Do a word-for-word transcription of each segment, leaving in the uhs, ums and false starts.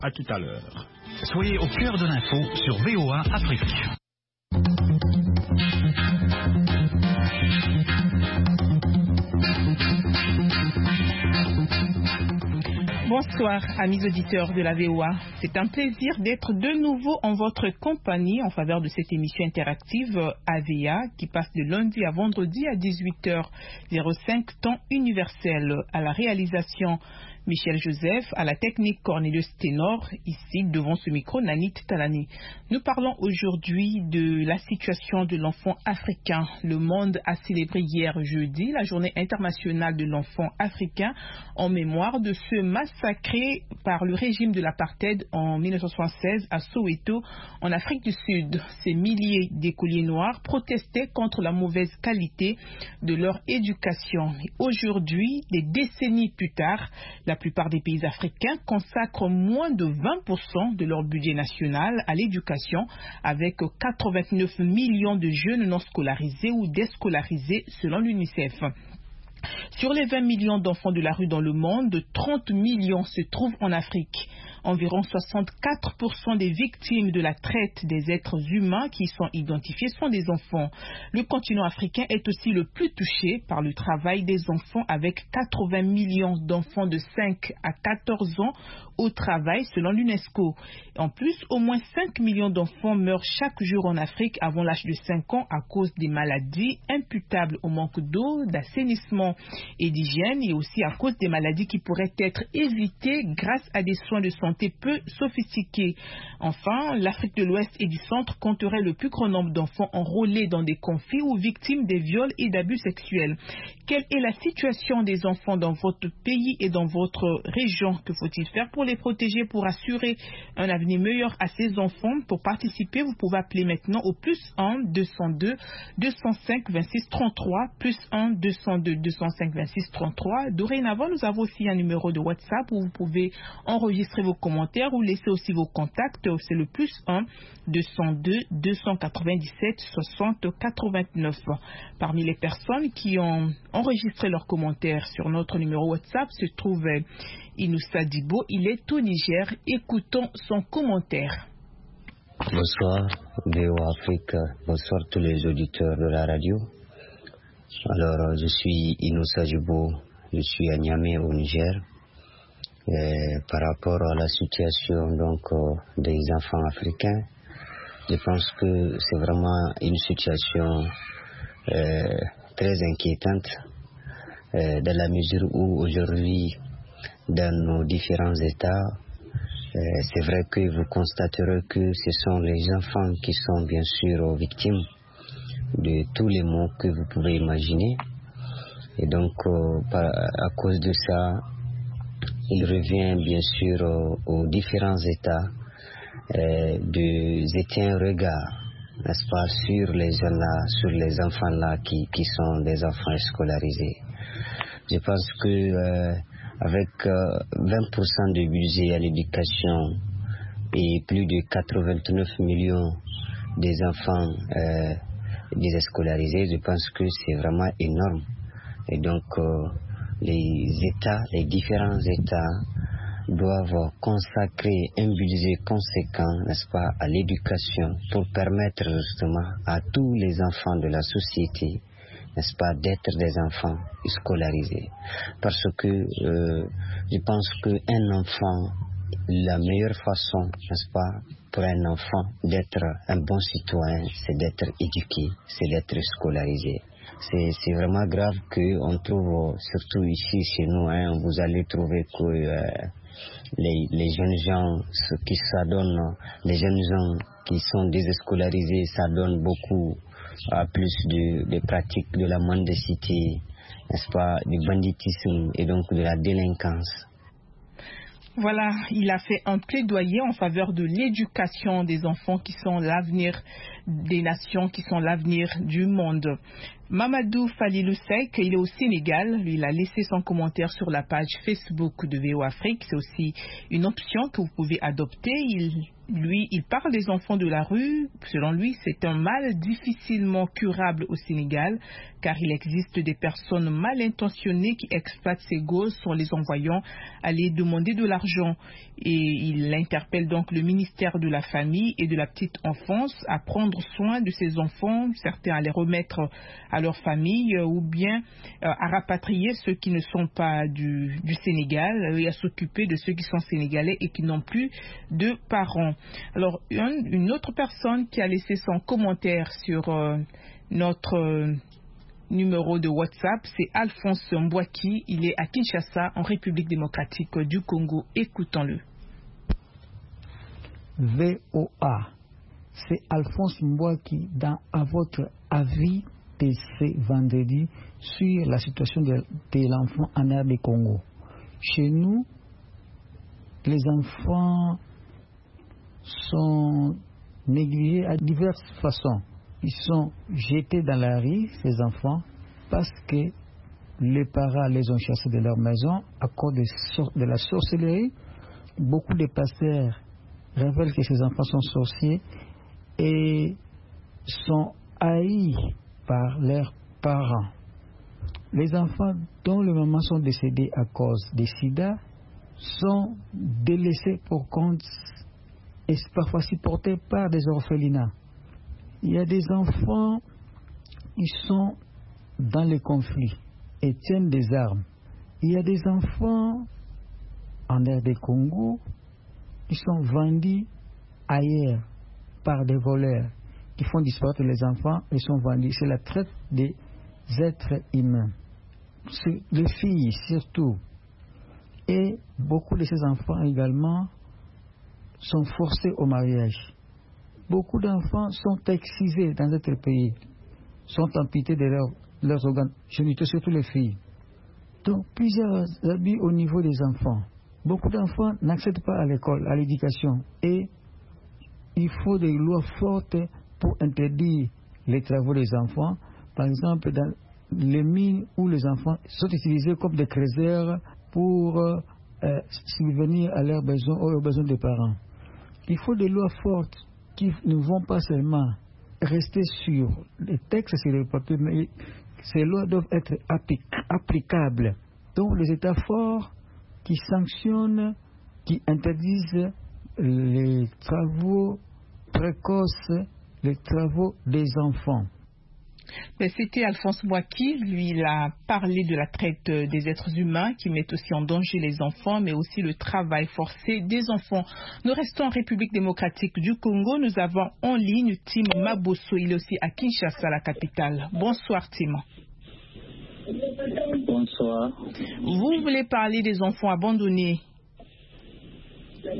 À tout à l'heure. Soyez au cœur de l'info sur V O A Afrique. Bonsoir, amis auditeurs de la V O A. C'est un plaisir d'être de nouveau en votre compagnie en faveur de cette émission interactive A V A qui passe de lundi à vendredi à dix-huit heures cinq temps universel. À la réalisation, Michel Joseph, à la technique Cornelius Ténor, ici devant ce micro Nanit Talani. Nous parlons aujourd'hui de la situation de l'enfant africain. Le monde a célébré hier jeudi la journée internationale de l'enfant africain en mémoire de ceux massacrés par le régime de l'apartheid en mille neuf cent soixante-seize à Soweto en Afrique du Sud. Ces milliers d'écoliers noirs protestaient contre la mauvaise qualité de leur éducation. Aujourd'hui, des décennies plus tard, la plupart des pays africains consacrent moins de vingt pour cent de leur budget national à l'éducation, avec quatre-vingt-neuf millions de jeunes non scolarisés ou déscolarisés selon l'UNICEF. Sur les vingt millions d'enfants de la rue dans le monde, trente millions se trouvent en Afrique. Environ soixante-quatre pour cent des victimes de la traite des êtres humains qui sont identifiés sont des enfants. Le continent africain est aussi le plus touché par le travail des enfants, avec quatre-vingts millions d'enfants de cinq à quatorze ans au travail selon l'UNESCO. En plus, au moins cinq millions d'enfants meurent chaque jour en Afrique avant l'âge de cinq ans à cause des maladies imputables au manque d'eau, d'assainissement et d'hygiène, et aussi à cause des maladies qui pourraient être évitées grâce à des soins de santé peu sophistiqués. Enfin, l'Afrique de l'Ouest et du Centre compterait le plus grand nombre d'enfants enrôlés dans des conflits ou victimes des viols et d'abus sexuels. Quelle est la situation des enfants dans votre pays et dans votre région? Que faut-il faire pour les protéger, pour assurer un avenir meilleur à ces enfants? Pour participer, vous pouvez appeler maintenant au plus un deux cent deux deux cent cinq vingt-six trente-trois, plus un deux cent deux deux cent cinq vingt-six trente-trois. Dorénavant, nous avons aussi un numéro de WhatsApp où vous pouvez enregistrer vos commentaires ou laisser aussi vos contacts. C'est le plus un deux cent deux deux cent quatre-vingt-dix-sept soixante quatre-vingt-neuf. Parmi les personnes qui ont enregistré leurs commentaires sur notre numéro WhatsApp se trouve Inoussa Dibo. Il est au Niger. Écoutons son commentaire. Bonsoir, V O A Afrique. Bonsoir tous les auditeurs de la radio. Alors, je suis Inoussa Dibo. Je suis à Niamey au Niger. Et par rapport à la situation donc euh, des enfants africains, je pense que c'est vraiment une situation euh, très inquiétante euh, dans la mesure où aujourd'hui dans nos différents États, euh, c'est vrai que vous constaterez que ce sont les enfants qui sont bien sûr victimes de tous les maux que vous pouvez imaginer. Et donc euh, par, à cause de ça, il revient bien sûr aux, aux différents États euh, de jeter un regard, n'est-ce pas, sur les jeunes-là, sur les enfants-là qui, qui sont des enfants scolarisés. Je pense que euh, avec euh, vingt pour cent de budget à l'éducation et plus de quatre-vingt-neuf millions des enfants euh, déscolarisés, je pense que c'est vraiment énorme. Et donc, euh, les États, les différents États doivent consacrer un budget conséquent, n'est-ce pas, à l'éducation pour permettre justement à tous les enfants de la société, n'est-ce pas, d'être des enfants scolarisés. Parce que euh, je pense qu'un enfant, la meilleure façon, n'est-ce pas, pour un enfant d'être un bon citoyen, c'est d'être éduqué, c'est d'être scolarisé. C'est, c'est vraiment grave qu'on trouve, surtout ici chez nous, hein, vous allez trouver que euh, les, les jeunes gens ce qui s'adonnent, les jeunes gens qui sont déscolarisés, ça donne beaucoup à plus de, de pratiques de la mendicité, n'est-ce pas, du banditisme et donc de la délinquance. Voilà, il a fait un plaidoyer en faveur de l'éducation des enfants qui sont l'avenir des nations, qui sont l'avenir du monde. Mamadou Falilou Seck, il est au Sénégal. Lui, il a laissé son commentaire sur la page Facebook de V O Afrique. C'est aussi une option que vous pouvez adopter. Il, lui, il parle des enfants de la rue. Selon lui, c'est un mal difficilement curable au Sénégal, car il existe des personnes mal intentionnées qui exploitent ces gosses en les envoyant aller demander de l'argent. Et il interpelle donc le ministère de la Famille et de la Petite Enfance à prendre soin de ces enfants, certains à les remettre à leur famille ou bien euh, à rapatrier ceux qui ne sont pas du, du Sénégal et à s'occuper de ceux qui sont sénégalais et qui n'ont plus de parents. Alors, une, une autre personne qui a laissé son commentaire sur euh, notre euh, numéro de WhatsApp, c'est Alphonse Mbouaki. Il est à Kinshasa, en République démocratique du Congo. Écoutons-le. V O A, c'est Alphonse Mbouaki dans à votre avis de ce vendredi sur la situation de, de l'enfant en R D Congo. Chez nous, les enfants sont négligés à diverses façons. Ils sont jetés dans la rue, ces enfants, parce que les parents les ont chassés de leur maison à cause de, de la sorcellerie. Beaucoup de pasteurs révèlent que ces enfants sont sorciers et sont haïs par leurs parents. Les enfants dont les mamans sont décédées à cause des sida sont délaissés pour compte et parfois supportés par des orphelinats. Il y a des enfants qui sont dans les conflits et tiennent des armes. Il y a des enfants en R D Congo qui sont vendus ailleurs par des voleurs qui font disparaître les enfants et sont vendus. C'est la traite des êtres humains. C'est les filles surtout. Et beaucoup de ces enfants également sont forcés au mariage. Beaucoup d'enfants sont excisés dans notre pays, sont amputés de leur, leurs organes génitaux, surtout les filles. Donc plusieurs abus au niveau des enfants. Beaucoup d'enfants n'accèdent pas à l'école, à l'éducation. Et il faut des lois fortes pour interdire les travaux des enfants. Par exemple, dans les mines où les enfants sont utilisés comme des trésors pour euh, subvenir à leurs besoins ou aux besoins des parents. Il faut des lois fortes qui ne vont pas seulement rester sur les textes sur le papier, mais ces lois doivent être applicables. Donc les États forts qui sanctionnent, qui interdisent les travaux précoces, les travaux des enfants. C'était Alphonse Mbouaki. Lui, il a parlé de la traite des êtres humains qui met aussi en danger les enfants, mais aussi le travail forcé des enfants. Nous restons en République démocratique du Congo. Nous avons en ligne Tim Mabosso. Il est aussi à Kinshasa, la capitale. Bonsoir, Tim. Bonsoir. Vous voulez parler des enfants abandonnés? Euh,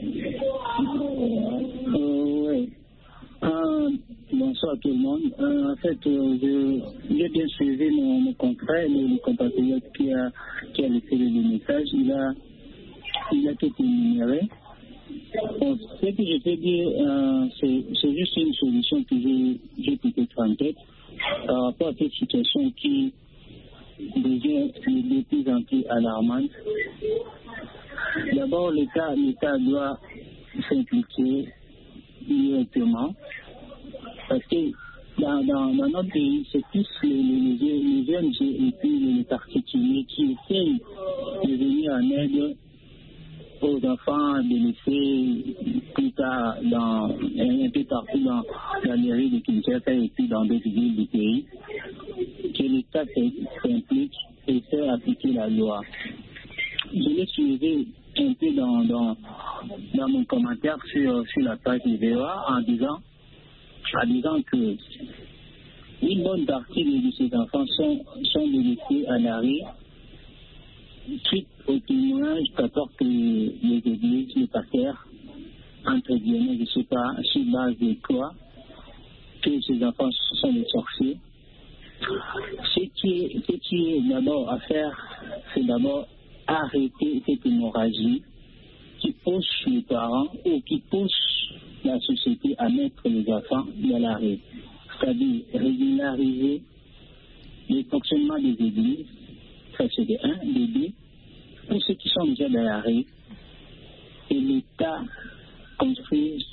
oui. Euh, bonsoir tout le monde. Euh, en fait, euh, je, j'ai bien suivi mon, mon confrère, le, le compatriote qui a, qui a laissé le message. Il a, il a tout énuméré. Bon, ce que je peux dire, euh, c'est, c'est juste une solution que j'ai, j'ai peut-être en tête par rapport à cette situation qui devient de plus en plus alarmante. D'abord, l'État, l'État doit s'impliquer directement parce que dans, dans, dans notre pays, c'est plus les, les, les jeunes et puis les particuliers qui essayent de venir en aide aux enfants délaissés plus tard dans, un peu partout dans, dans les rues de Kinshasa et puis dans d'autres villes du pays, que l'État s'implique et fait appliquer la loi. Je l'ai suivi un peu dans, dans, dans mon commentaire sur, sur la page de V O A en disant, en disant que une bonne partie de ces enfants sont, sont délaissés à l'arrêt suite au témoignage qu'apportent les églises, les pasteurs, entre guillemets, je ne sais pas, sur base de quoi, que ces enfants sont des sorciers. Ce qui est, ce qui est d'abord à faire, c'est d'abord arrêter cette hémorragie qui pousse les parents ou qui pousse la société à mettre les enfants dans l'arrêt. C'est-à-dire régulariser le fonctionnement des églises, ça c'est de un, de deux, pour ceux qui sont déjà dans la rue, et l'État construit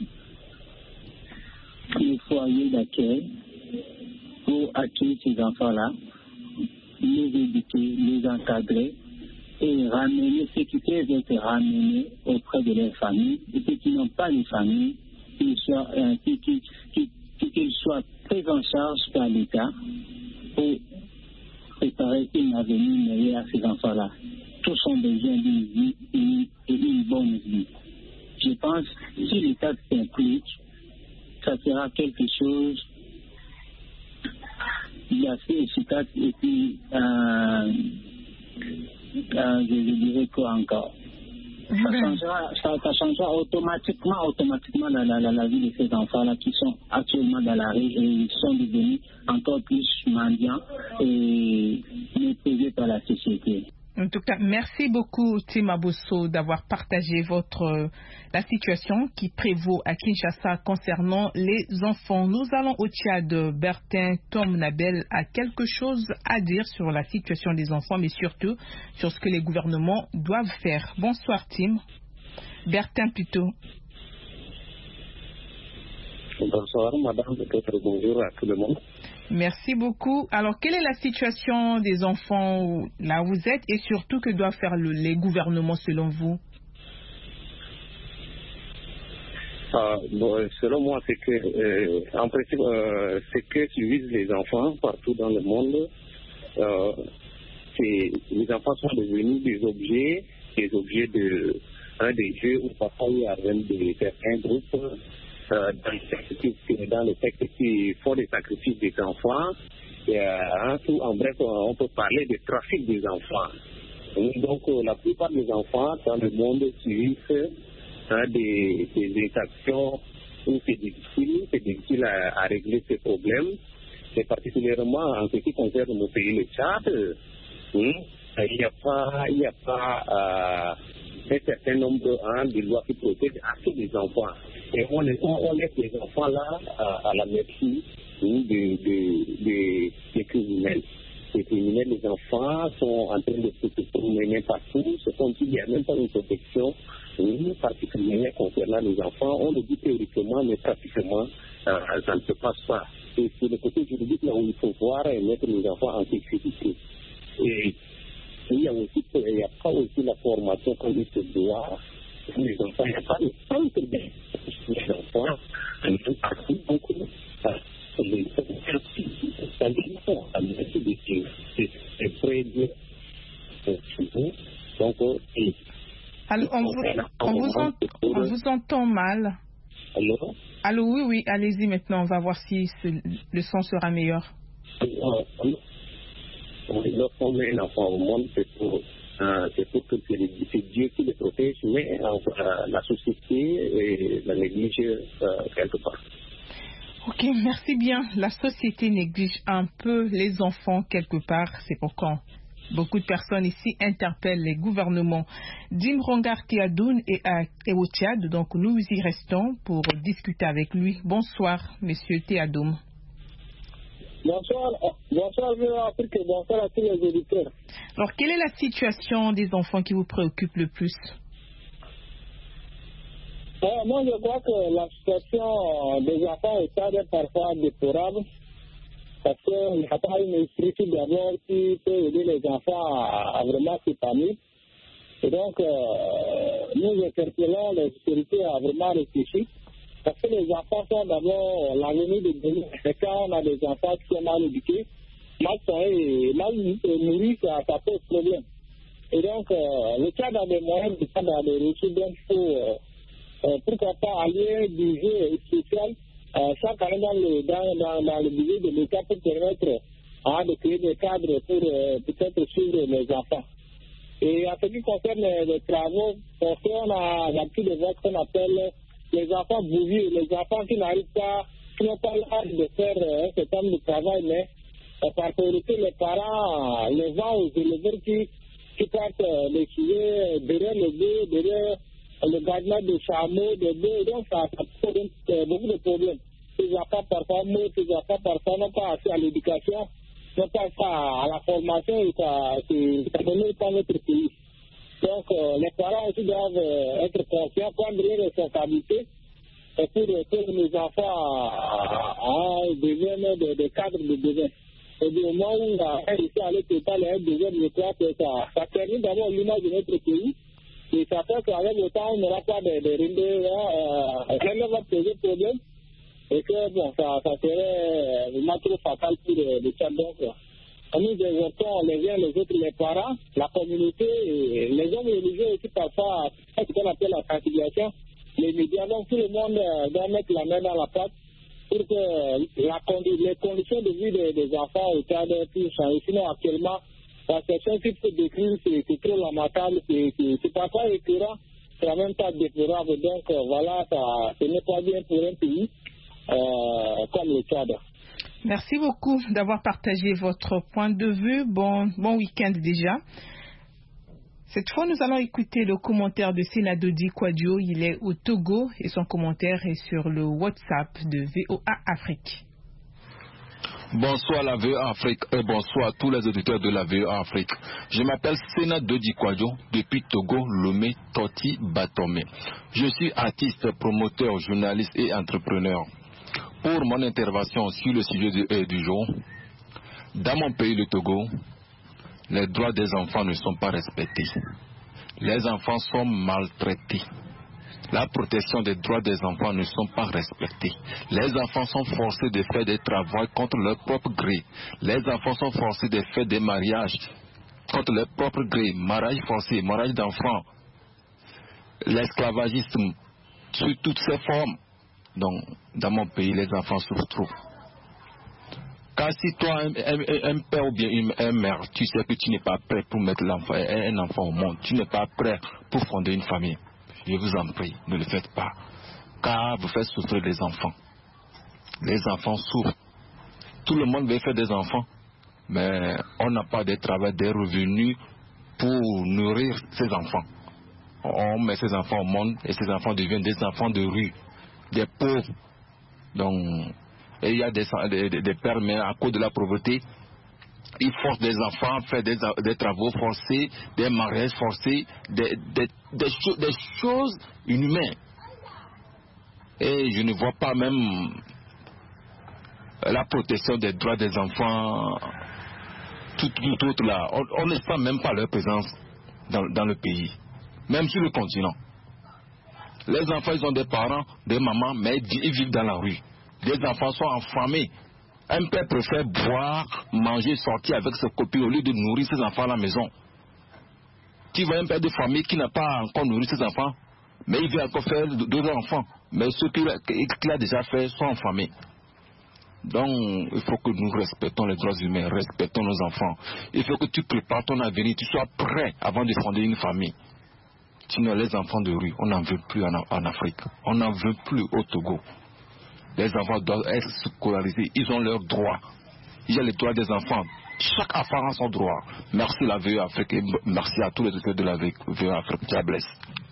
les foyers d'accueil pour accueillir ces enfants-là, les éduquer, les encadrer et ramener ceux qui peuvent être ramenés auprès de leur famille et ceux qui n'ont pas de famille, qu'ils soient, euh, qu'ils, qu'ils, qu'ils, qu'ils soient pris en charge par l'État pour préparer une avenir meilleure à ces enfants-là. Tous ont besoin d'une vie et d'une bonne vie. Je pense que si l'État s'implique, ça sera quelque chose d'assez efficace et puis euh, euh, je, je dirais quoi encore ça changera, ça, ça changera automatiquement automatiquement la, la, la, la vie de ces enfants-là qui sont actuellement dans la rue et ils sont devenus encore plus mendiants et méprisés par la société. En tout cas, merci beaucoup Tim Abosso d'avoir partagé votre euh, la situation qui prévaut à Kinshasa concernant les enfants. Nous allons au Tchad. Bertin Tom Nabel a quelque chose à dire sur la situation des enfants, mais surtout sur ce que les gouvernements doivent faire. Bonsoir Tim. Bertin plutôt. Bonsoir madame, peut-être bonjour à tout le monde. Merci beaucoup. Alors, quelle est la situation des enfants là où vous êtes et surtout que doivent faire le, les gouvernements selon vous? Euh, bon, selon moi, c'est que, euh, en principe, euh, c'est que tu vises les enfants partout dans le monde. Euh, c'est, les enfants sont devenus des objets, des objets de, hein, des jeux où parfois il y a même de certains groupes. Euh, dans, les dans le texte qui font des sacrifices des enfants. Et, euh, hein, tout, en bref, on peut parler de trafic des enfants. Et donc, euh, la plupart des enfants dans le monde subissent hein, des, des actions où c'est difficile, c'est difficile à, à régler ces problèmes. Et particulièrement en ce qui concerne nos pays, le Tchad, hein, il n'y a pas, il n'y a pas euh, un certain nombre hein, de lois qui protègent assez les enfants. Et on, on, on laisse les enfants là à, à la merci des de, de, de, de criminels. Les criminels, les enfants sont en train de se promener partout. Ce sont il n'y a même pas une protection oui, particulière concernant les enfants. On le dit théoriquement, mais pratiquement, euh, ça ne se passe pas. Et c'est le côté juridique là où il faut voir et mettre les enfants en sécurité. Et il y a aussi, il n'y a pas aussi la formation comme il se doit. Les enfants, il n'y a pas de centre bien. Les enfants, un peu partout, donc, les ça dépend à l'effet de ces près de donc, alors, on vous, on, vous ent, on vous entend mal. Allô? Allô, oui, oui, allez-y maintenant, on va voir si ce, le son sera meilleur. Lorsqu'on met l'enfant au monde, c'est pour Euh, c'est pour que c'est Dieu qui les protège, mais euh, la société et la néglige euh, quelque part. Ok, merci bien. La société néglige un peu les enfants quelque part. C'est pourquoi beaucoup de personnes ici interpellent les gouvernements. Dim Rongar Tiadoun est, à, est au Tchad, donc nous y restons pour discuter avec lui. Bonsoir, monsieur Tiadoum. Bonsoir, bonsoir, Afrique, bonsoir à tous les auditeurs. Alors, quelle est la situation des enfants qui vous préoccupe le plus? euh, Moi, je crois que la situation des enfants au Tchad est parfois déplorable parce qu'il n'y a pas une structure d'abord qui peut aider les enfants à, à vraiment s'épanouir. Et donc, euh, nous interpellons les autorités à vraiment réfléchir. Parce que les enfants sont d'abord l'avenir de demain. Et quand on a des enfants qui sont mal éduqués, mal soignés et mal nourris, ça, ça pose problème. Et donc, euh, le Tchad a des moyens, le Tchad a des ressources, donc il faut, euh, euh, pourquoi pas aller du jeu social euh, chaque année dans le, dans, dans, dans le budget de l'État pour permettre hein, de créer des cadres pour euh, peut-être suivre les enfants. Et en ce qui concerne les, les travaux, on a l'habitude de voir ce qu'on appelle les enfants bouviers, les enfants qui n'arrivent pas, qui n'ont pas l'âge de faire un certain nombre de travail, mais euh, par priorité, les parents les vendent aux éleveurs qui, qui partent euh, les tuer derrière les bœufs, derrière le gardien de chameaux, des bœufs, donc ça, ça pose euh, beaucoup de problèmes. Ces enfants parfois meurent, ces enfants parfois n'ont pas accès à l'éducation, non pas ça, à la formation et ça, ça ne mène pas notre pays. Donc, euh, les parents aussi doivent euh, être conscients, prendre les responsabilités et pour que nos enfants deviennent des, des cadres de demain. Et du moment où on a réussi à aller total et un deuxième, je crois que ça, ça termine d'abord l'image de notre pays. Et ça fait qu'avec le temps, on n'aura pas de, de, de, de euh, rien ne va poser problème. Et que bon, ça, ça serait vraiment trop fatal pour les, les Tchad. Donc, nous exhortons les uns les autres, les parents, la communauté, et les hommes religieux aussi parfois, ce qu'on appelle la sensibilisation, les médias. Donc tout le monde doit mettre la main dans la pâte pour que la, les conditions de vie des, des enfants au Tchad puissent changer. Sinon, actuellement, la situation qui peut décrire, c'est trop lamentable, c'est parfois récurrent, c'est en même temps déplorable. Donc voilà, ça, ce n'est pas bien pour un pays euh, comme le Tchad. Merci beaucoup d'avoir partagé votre point de vue. Bon, bon week-end déjà. Cette fois, nous allons écouter le commentaire de Senadodi Kwadjo. Il est au Togo et son commentaire est sur le WhatsApp de V O A Afrique. Bonsoir la V O A Afrique et bonsoir à tous les auditeurs de la V O A Afrique. Je m'appelle Senadodi Kwadjo depuis Togo, Lomé, Toti, Batomé. Je suis artiste, promoteur, journaliste et entrepreneur. Pour mon intervention sur le sujet du, euh, du jour, dans mon pays, le Togo, les droits des enfants ne sont pas respectés. Les enfants sont maltraités. La protection des droits des enfants ne sont pas respectés. Les enfants sont forcés de faire des travaux contre leur propre gré. Les enfants sont forcés de faire des mariages contre leur propre gré. Mariage forcé, mariage d'enfants, l'esclavagisme, sous toutes ses formes. Donc, dans mon pays, les enfants souffrent trop. Car si toi, un, un, un père ou bien une, une mère, tu sais que tu n'es pas prêt pour mettre l'enfant, un enfant au monde, tu n'es pas prêt pour fonder une famille, je vous en prie, ne le faites pas. Car vous faites souffrir les enfants. Les enfants souffrent. Tout le monde veut faire des enfants, mais on n'a pas de travail, des revenus pour nourrir ces enfants. On met ces enfants au monde et ces enfants deviennent des enfants de rue. Des pauvres. Donc, et il y a des, des, des pères, mais à cause de la pauvreté, ils forcent des enfants à faire des, des travaux forcés, des mariages forcés, des, des, des, cho des choses inhumaines. Et je ne vois pas même la protection des droits des enfants, tout, tout autre là. On, on ne sent même pas leur présence dans, dans le pays, même sur le continent. Les enfants, ils ont des parents, des mamans, mais ils vivent dans la rue. Les enfants sont affamés. Un père préfère boire, manger, sortir avec ses copines au lieu de nourrir ses enfants à la maison. Tu vois un père de famille qui n'a pas encore nourri ses enfants, mais il veut encore faire d'autres enfants. Mais ceux qu'il a, qu'il a déjà fait sont affamés. Donc, il faut que nous respectons les droits humains, respectons nos enfants. Il faut que tu prépares ton avenir, tu sois prêt avant de fonder une famille. Sinon, les enfants de rue, on n'en veut plus en, en Afrique. On n'en veut plus au Togo. Les enfants doivent être scolarisés. Ils ont leurs droits. Il y a les droits des enfants. Chaque enfant a son droit. Merci la V O A Afrique et merci à tous les auteurs de la V O A Afrique. God bless.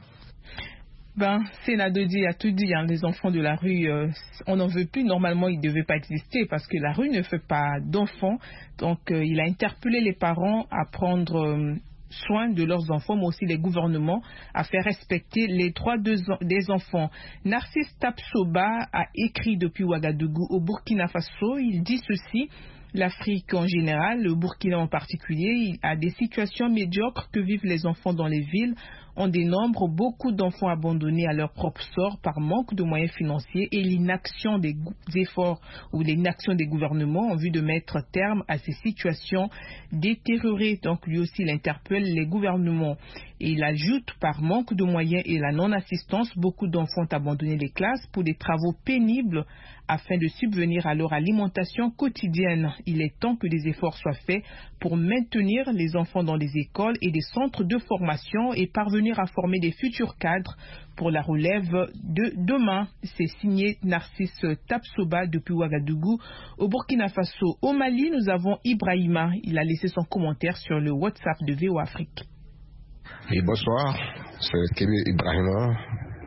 Ben, Senadodi a tout dit, hein, les enfants de la rue, euh, on n'en veut plus. Normalement, ils ne devaient pas exister parce que la rue ne fait pas d'enfants. Donc, euh, il a interpellé les parents à prendre... Euh, soin de leurs enfants, mais aussi les gouvernements à faire respecter les droits de, des enfants. Narcisse Tapsoba a écrit depuis Ouagadougou au Burkina Faso. Il dit ceci: l'Afrique en général, le Burkina en particulier, il a des situations médiocres que vivent les enfants dans les villes. On dénombre beaucoup d'enfants abandonnés à leur propre sort par manque de moyens financiers et l'inaction des efforts ou l'inaction des gouvernements en vue de mettre terme à ces situations détériorées. Donc lui aussi, il interpelle les gouvernements. Et il ajoute, par manque de moyens et la non-assistance, beaucoup d'enfants ont abandonné les classes pour des travaux pénibles afin de subvenir à leur alimentation quotidienne. Il est temps que des efforts soient faits pour maintenir les enfants dans les écoles et des centres de formation et parvenir à former des futurs cadres pour la relève de demain. C'est signé Narcisse Tapsoba depuis Ouagadougou au Burkina Faso. Au Mali, nous avons Ibrahima. Il a laissé son commentaire sur le WhatsApp de V O A Afrique. Et bonsoir, c'est Kébé Ibrahima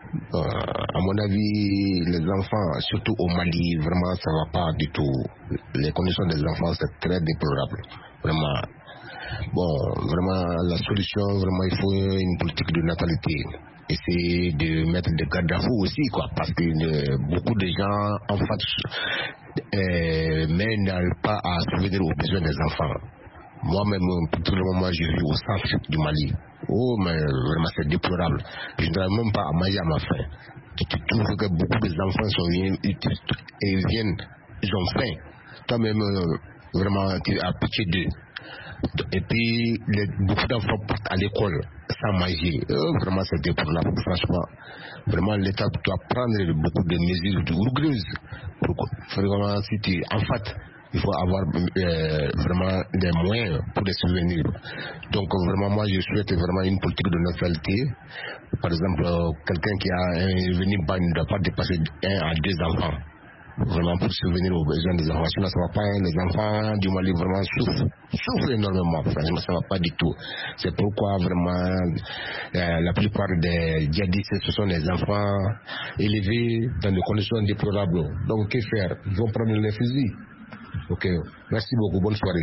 Euh, à mon avis, les enfants, surtout au Mali, vraiment, ça ne va pas du tout. Les conditions des enfants, c'est très déplorable. Vraiment. Bon, vraiment, la solution, vraiment, il faut une politique de natalité. Essayer de mettre des garde-à-fous aussi, quoi, parce que euh, beaucoup de gens, en fait, euh, mais n'arrivent pas à subvenir aux besoins des enfants. Moi-même, pour tout le moment, je vis au centre du Mali. Oh, mais vraiment, c'est déplorable. Je n'arrive même pas à manger à ma faim. Tu, tu trouves que beaucoup d'enfants sont venus et viennent, ils ont faim. Toi-même, euh, vraiment, tu as pitié d'eux. Et puis, les, beaucoup d'enfants partent à l'école sans manger. Euh, vraiment, c'est déplorable, franchement. Vraiment, l'État doit prendre beaucoup de mesures rigoureuses. Vraiment, si tu, en fait, il faut avoir euh, vraiment des moyens pour les subvenir. Donc, vraiment, moi, je souhaite vraiment une politique de neutralité. Par exemple, euh, quelqu'un qui a un revenu bas ne doit pas dépasser un à deux enfants. Vraiment pour subvenir aux besoins des enfants. Sinon, ça ne va pas, les enfants du Mali vraiment souffrent, souffrent énormément. Franchement, ça ne va pas du tout. C'est pourquoi vraiment euh, la plupart des djihadistes, ce sont des enfants élevés dans des conditions déplorables. Donc, que faire? Ils vont prendre les fusils. Ok, merci beaucoup, bonne soirée.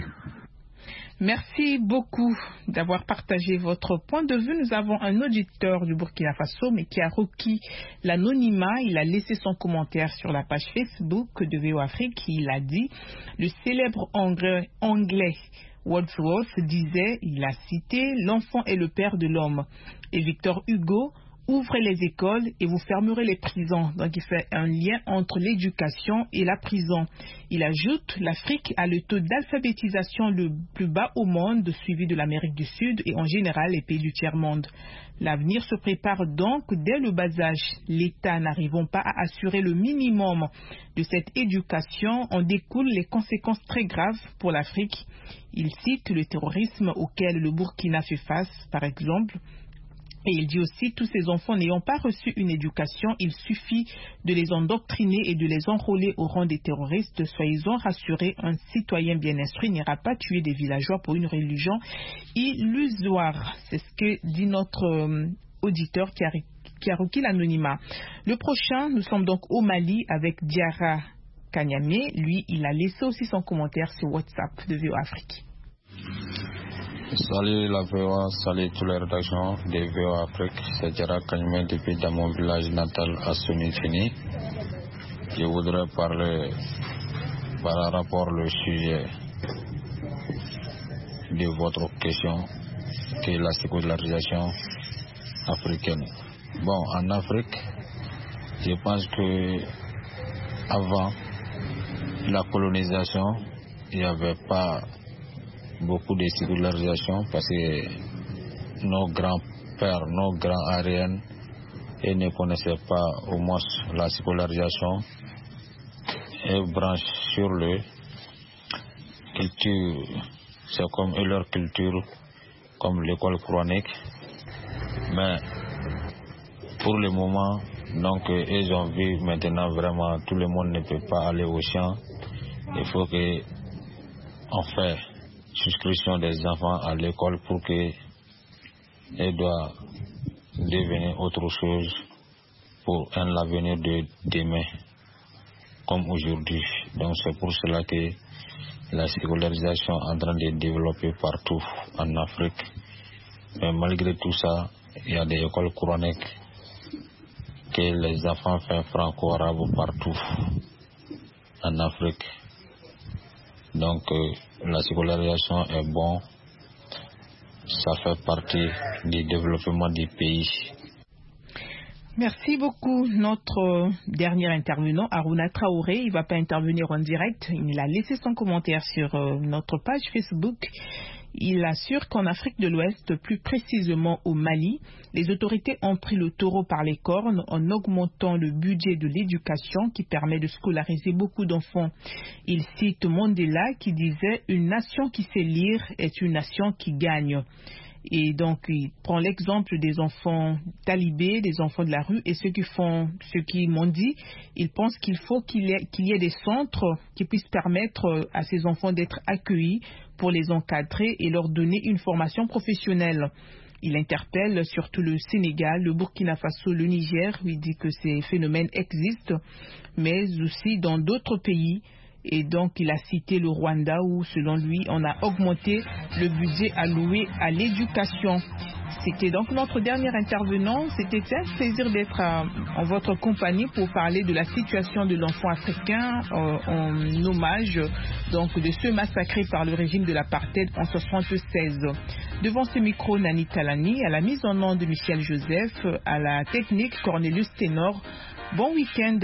Merci beaucoup d'avoir partagé votre point de vue. Nous avons un auditeur du Burkina Faso, mais qui a requis l'anonymat. Il a laissé son commentaire sur la page Facebook de V O Afrique. Il a dit, le célèbre anglais, anglais Wordsworth disait, il a cité, l'enfant est le père de l'homme. Et Victor Hugo, ouvrez les écoles et vous fermerez les prisons. Donc il fait un lien entre l'éducation et la prison. Il ajoute, l'Afrique a le taux d'alphabétisation le plus bas au monde, suivi de l'Amérique du Sud et en général les pays du tiers-monde. L'avenir se prépare donc dès le bas âge. L'État n'arrivant pas à assurer le minimum de cette éducation, en découlent les conséquences très graves pour l'Afrique. Il cite le terrorisme auquel le Burkina fait face, par exemple. Et il dit aussi, tous ces enfants n'ayant pas reçu une éducation, il suffit de les endoctriner et de les enrôler au rang des terroristes. Soyez-en rassurés, un citoyen bien instruit n'ira pas tuer des villageois pour une religion illusoire. C'est ce que dit notre euh, auditeur qui a, qui a requis l'anonymat. Le prochain, nous sommes donc au Mali avec Diarra Kanyame. Lui, il a laissé aussi son commentaire sur WhatsApp de V O Afrique. Salut la V O A, salut toutes les rédactions de V O Afrique. C'est Diarra Kanyame depuis dans mon village natal à Sonifini. Je voudrais parler par rapport au sujet de votre question, qui est la sécularisation africaine. Bon, en Afrique, je pense que avant la colonisation, il n'y avait pas beaucoup de sécularisation parce que nos grands-pères, nos grands-ariens, ils ne connaissaient pas au moins la sécularisation et branchent sur le culture, c'est comme leur culture, comme l'école coranique. Mais pour le moment, donc ils ont vu maintenant vraiment tout le monde ne peut pas aller au champ. Il faut que on fait souscription des enfants à l'école pour que elle doit devenir autre chose pour un avenir de demain comme aujourd'hui. Donc c'est pour cela que la sécularisation est en train de développer partout en Afrique. Mais malgré tout ça, il y a des écoles coraniques que les enfants font franco-arabe partout en Afrique. Donc euh, la sécularisation est bon, ça fait partie du développement du pays. Merci beaucoup. Notre dernier intervenant, Aruna Traoré, il ne va pas intervenir en direct. Il a laissé son commentaire sur euh, notre page Facebook. Il assure qu'en Afrique de l'Ouest, plus précisément au Mali, les autorités ont pris le taureau par les cornes en augmentant le budget de l'éducation qui permet de scolariser beaucoup d'enfants. Il cite Mandela qui disait « Une nation qui sait lire est une nation qui gagne ». Et donc, il prend l'exemple des enfants talibés, des enfants de la rue, et ceux qui font, ceux qui m'ont dit, ils pensent qu'il faut qu'il y ait, qu'il y ait des centres qui puissent permettre à ces enfants d'être accueillis pour les encadrer et leur donner une formation professionnelle. Il interpelle surtout le Sénégal, le Burkina Faso, le Niger. Il dit que ces phénomènes existent, mais aussi dans d'autres pays. Et donc, il a cité le Rwanda où, selon lui, on a augmenté le budget alloué à l'éducation. C'était donc notre dernier intervenant. C'était un plaisir d'être en votre compagnie pour parler de la situation de l'enfant africain euh, en hommage donc de ceux massacrés par le régime de l'apartheid en soixante-seize. Devant ce micro, Nani Talani, à la mise en onde de Michel Joseph, à la technique Cornelius Ténor. Bon week-end